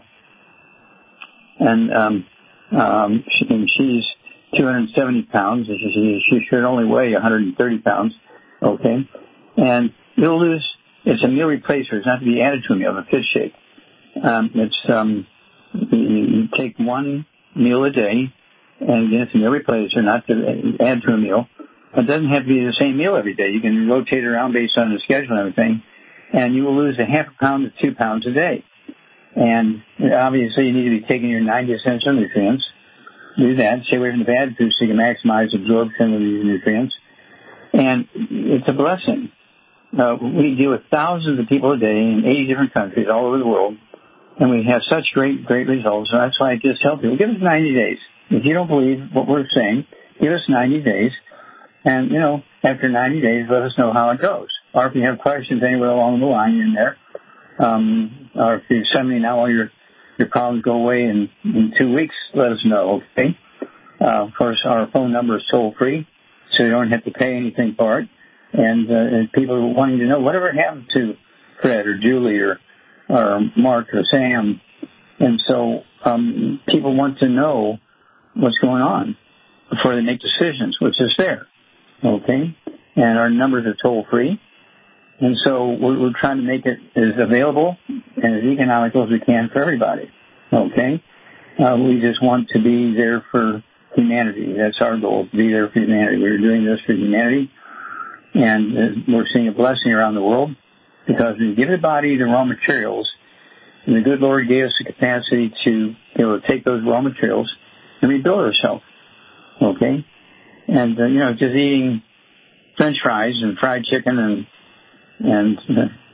and um, um, she, and she's two hundred seventy pounds. She, she should only weigh one hundred thirty pounds. Okay, and you'll lose. It's a meal replacer. It's not to be added to a meal. The Fit Shake. Um, it's um, you, you take one meal a day, and again, it's a meal replacer, not to add to a meal. It doesn't have to be the same meal every day. You can rotate it around based on the schedule and everything. And you will lose a half a pound to two pounds a day. And obviously you need to be taking your ninety essential nutrients. Do that. Stay away from the bad foods so you can maximize absorption of these nutrients. And it's a blessing. Uh, we deal with thousands of people a day in eighty different countries all over the world. And we have such great, great results. And that's why I just tell people, give us ninety days. If you don't believe what we're saying, give us ninety days. And, you know, after ninety days, let us know how it goes. Or if you have questions anywhere along the line in there, um, or if you suddenly now all your, your problems go away in, in two weeks, let us know, okay? Uh, of course, our phone number is toll free, so you don't have to pay anything for it. And, uh, and people are wanting to know whatever happened to Fred or Julie or, or Mark or Sam. And so, um, people want to know what's going on before they make decisions, which is fair, okay? And our numbers are toll free. And so we're, we're trying to make it as available and as economical as we can for everybody, okay? Uh, we just want to be there for humanity. That's our goal, to be there for humanity. We're doing this for humanity, and uh, we're seeing a blessing around the world because we give the body the raw materials, and the good Lord gave us the capacity to be able to take those raw materials and rebuild ourselves, okay? And, uh, you know, just eating French fries and fried chicken and and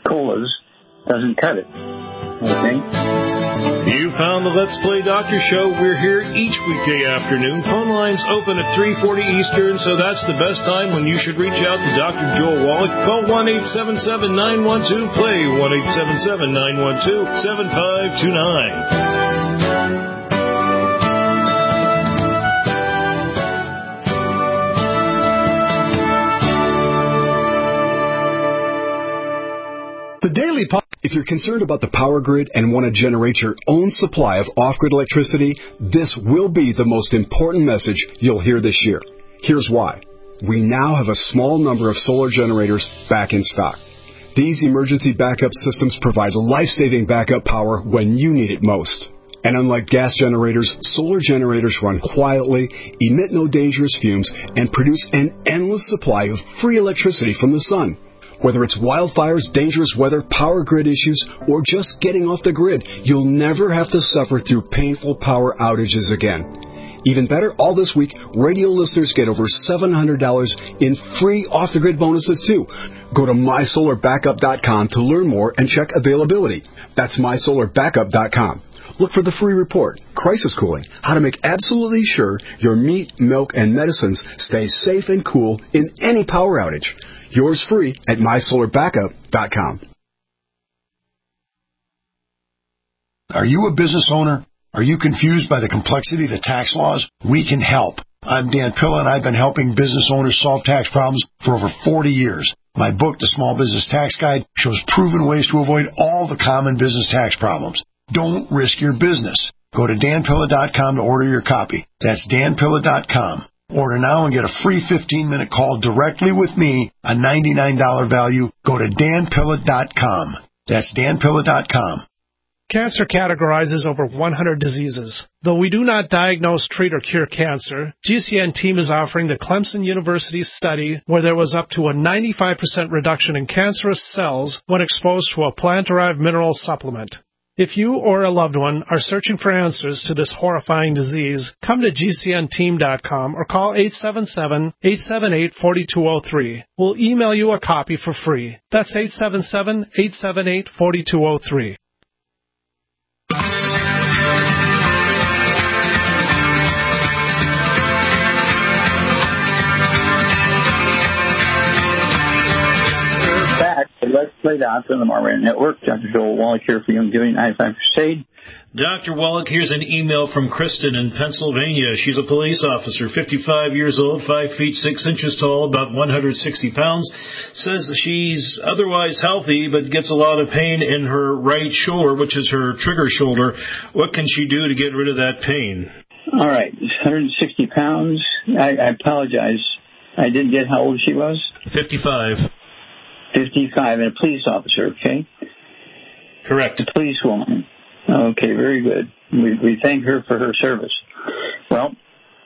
colas doesn't cut it. Okay? You found the Let's Play Doctor Show. We're here each weekday afternoon. Phone lines open at three forty Eastern, so that's the best time when you should reach out to Doctor Joel Wallach. Call one eight seven seven, nine one two, play, one eight seven seven, nine one two, seven five two nine. The Daily Po- If you're concerned about the power grid and want to generate your own supply of off-grid electricity, this will be the most important message you'll hear this year. Here's why. We now have a small number of solar generators back in stock. These emergency backup systems provide life-saving backup power when you need it most. And unlike gas generators, solar generators run quietly, emit no dangerous fumes, and produce an endless supply of free electricity from the sun. Whether it's wildfires, dangerous weather, power grid issues, or just getting off the grid, you'll never have to suffer through painful power outages again. Even better, all this week, radio listeners get over seven hundred dollars in free off-the-grid bonuses, too. Go to my solar backup dot com to learn more and check availability. That's my solar backup dot com. Look for the free report, Crisis Cooling, how to make absolutely sure your meat, milk, and medicines stay safe and cool in any power outage. Yours free at my solar backup dot com. Are you a business owner? Are you confused by the complexity of the tax laws? We can help. I'm Dan Pilla, and I've been helping business owners solve tax problems for over forty years. My book, The Small Business Tax Guide, shows proven ways to avoid all the common business tax problems. Don't risk your business. Go to dan pilla dot com to order your copy. That's dan pilla dot com. Order now and get a free fifteen-minute call directly with me, a ninety-nine dollars value. Go to dan pilla dot com. That's dan pilla dot com. Cancer categorizes over one hundred diseases. Though we do not diagnose, treat, or cure cancer, G C N team is offering the Clemson University study where there was up to a ninety-five percent reduction in cancerous cells when exposed to a plant-derived mineral supplement. If you or a loved one are searching for answers to this horrifying disease, come to G C N team dot com or call eight seven seven, eight seven eight, four two zero three. We'll email you a copy for free. That's eight seven seven, eight seven eight, four two zero three. Let's Play Doctor on the Mark Radio Network. Doctor Joel Wallach here for Young Giving ninety-five Crusade. Doctor Wallach, here's an email from Kristen in Pennsylvania. She's a police officer, fifty-five years old, five feet six inches tall, about one hundred sixty pounds. Says she's otherwise healthy, but gets a lot of pain in her right shoulder, which is her trigger shoulder. What can she do to get rid of that pain? All right, one hundred sixty pounds. I, I apologize. I didn't get how old she was. fifty-five. fifty-five, and a police officer, okay? Correct. A policewoman. Okay, very good. We, we thank her for her service. Well,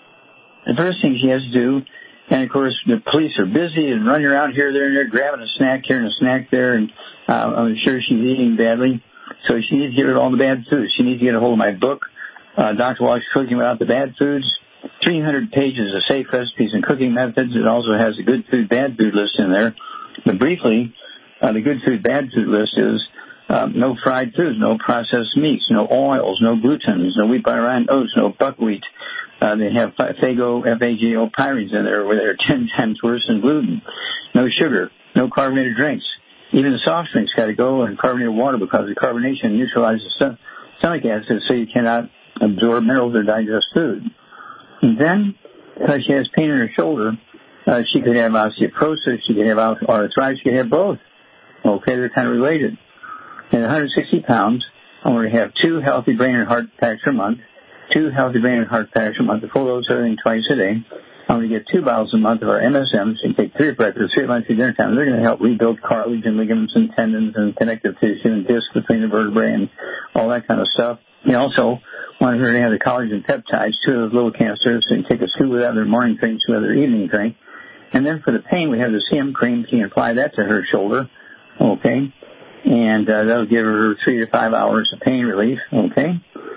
the first thing she has to do, and of course the police are busy and running around here, there, and there, grabbing a snack here and a snack there, and uh, I'm sure she's eating badly. So she needs to get rid of all the bad foods. She needs to get a hold of my book, uh, Doctor Wallach's Cooking Without the Bad Foods. three hundred pages of safe recipes and cooking methods. It also has a good food, bad food list in there. But briefly, uh, the good food, bad food list is um, no fried foods, no processed meats, no oils, no glutens, no wheat, butter, and oats, no buckwheat. Uh, they have Fago, F A G O pyrines in there, where they're ten times worse than gluten. No sugar, no carbonated drinks. Even the soft drinks got to go in carbonated water because the carbonation neutralizes stomach acid, so you cannot absorb minerals or digest food. And then, because she has pain in her shoulder, uh, she could have osteoporosis, she could have arthritis, she could have both. Okay, they're kind of related. And one hundred sixty pounds, I'm going to have two healthy brain and heart packs a month, two healthy brain and heart packs a month, a full dose of everything twice a day. I'm going to get two bottles a month of our M S Ms. You can take three at breakfast, three at lunch, three at dinner time. They're going to help rebuild cartilage and ligaments and tendons and connective tissue and discs between the vertebrae and all that kind of stuff. You also want her to have the collagen peptides, two of those little canisters, so you can take a scoop of that in their morning drink, two of their evening drink. And then for the pain, we have the C M cream. You can apply that to her shoulder, okay? And uh, that'll give her three to five hours of pain relief, okay?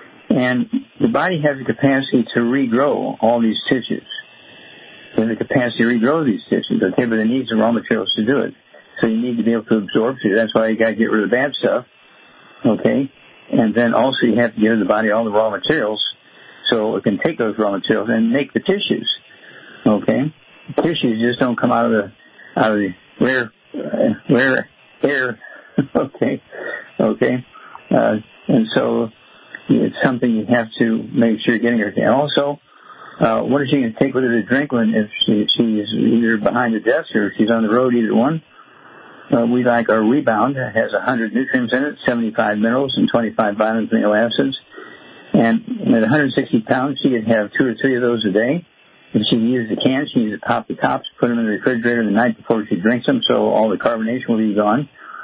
And the body has the capacity to regrow all these tissues. It has the capacity to regrow these tissues, okay, but it needs the raw materials to do it. So you need to be able to absorb food. That's why you got to get rid of the bad stuff, okay? And then also you have to give the body all the raw materials so it can take those raw materials and make the tissues, okay? Tissues just don't come out of the out of the rare uh, rare air, okay, okay. Uh, and so it's something you have to make sure you're getting her. And also, uh, what is she going to take with her to drink when if she, she's either behind the desk or if she's on the road, either one? Uh, we like our Rebound. It has one hundred nutrients in it, seventy-five minerals, and twenty-five vitamins and amino acids. And at one hundred sixty pounds, she could have two or three of those a day. If she uses the can, she needs to pop the tops, put them in the refrigerator the night before she drinks them, so all the carbonation will be gone.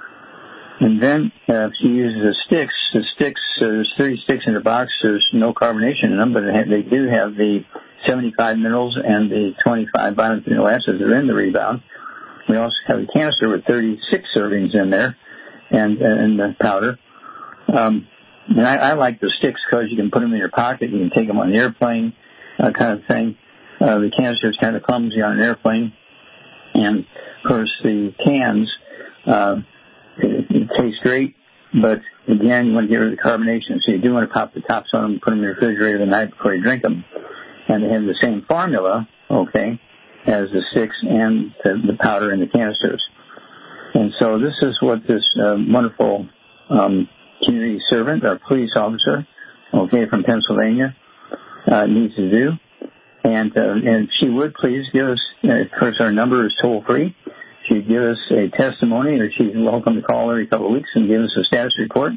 And then uh, if she uses the sticks, the sticks, uh, there's thirty sticks in the box. There's no carbonation in them, but they do have the seventy-five minerals and the twenty-five vitamins and amino acids that are in the Rebound. We also have a canister with thirty-six servings in there, and and the powder. Um, and I, I like the sticks because you can put them in your pocket. You can take them on the airplane, uh, kind of thing. Uh, the canister is kind of clumsy on an airplane, and of course the cans uh, it, it tastes great, but again you want to get rid of the carbonation, so you do want to pop the tops on them, and put them in the refrigerator the night before you drink them, and they have the same formula, okay, as the sticks and the, the powder in the canisters. And so this is what this uh, wonderful um, community servant, our police officer, okay, from Pennsylvania, uh, needs to do. And uh, and if she would please give us, uh, of course, our number is toll free. She'd give us a testimony, or she's welcome to call every couple of weeks and give us a status report.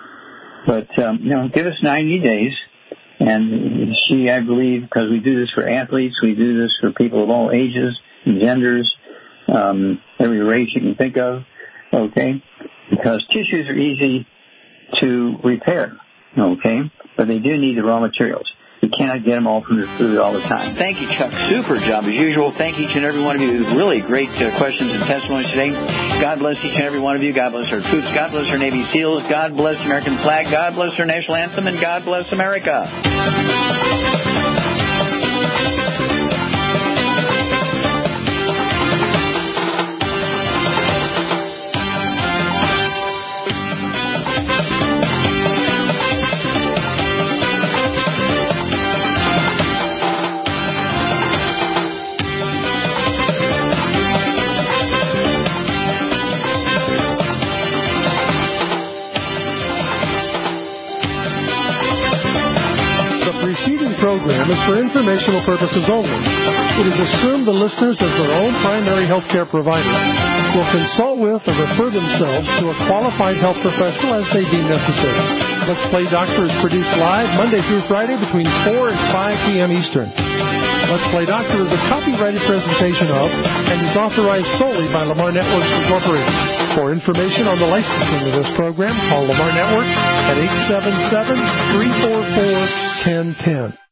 But um, you know, give us ninety days. And she, I believe, because we do this for athletes, we do this for people of all ages, genders, um, every race you can think of, okay? Because tissues are easy to repair, okay? But they do need the raw materials. You cannot get them all from your food all the time. Thank you, Chuck. Super job as usual. Thank each and every one of you. Really great uh, questions and testimonies today. God bless each and every one of you. God bless our troops. God bless our Navy SEALs. God bless the American flag. God bless our national anthem. And God bless America. Program is for informational purposes only. It is assumed the listeners, as their own primary health care provider, will consult with or refer themselves to a qualified health professional as they deem necessary. Let's Play Doctor is produced live Monday through Friday between four and five p.m. Eastern. Let's Play Doctor is a copyrighted presentation of and is authorized solely by Lamar Networks Incorporated. For information on the licensing of this program, call Lamar Networks at eight seven seven, three four four, one zero one zero.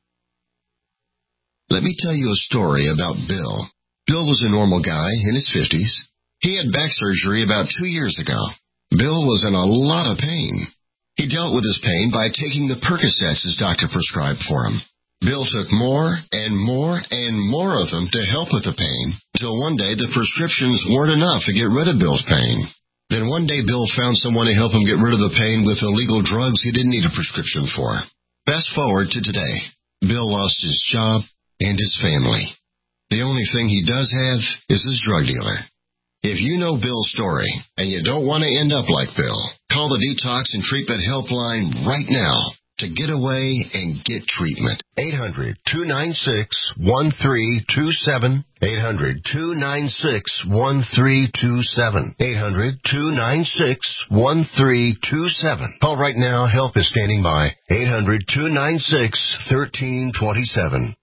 Let me tell you a story about Bill. Bill was a normal guy in his fifties. He had back surgery about two years ago. Bill was in a lot of pain. He dealt with his pain by taking the Percocets his doctor prescribed for him. Bill took more and more and more of them to help with the pain, until one day the prescriptions weren't enough to get rid of Bill's pain. Then one day Bill found someone to help him get rid of the pain with illegal drugs he didn't need a prescription for. Fast forward to today. Bill lost his job and his family. The only thing he does have is his drug dealer. If you know Bill's story and you don't want to end up like Bill, call the Detox and Treatment Helpline right now to get away and get treatment. eight hundred, two nine six, one three two seven. eight hundred, two nine six, one three two seven. eight hundred, two nine six, one three two seven. Call right now. Help is standing by. eight hundred, two nine six, one three two seven.